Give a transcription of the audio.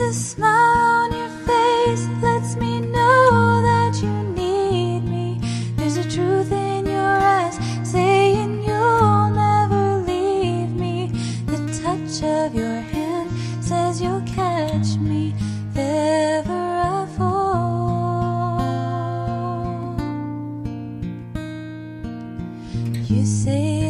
The smile on your face lets me know that you need me. There's a truth in your eyes saying you'll never leave me. The touch of your hand says you'll catch me if ever I fall. You say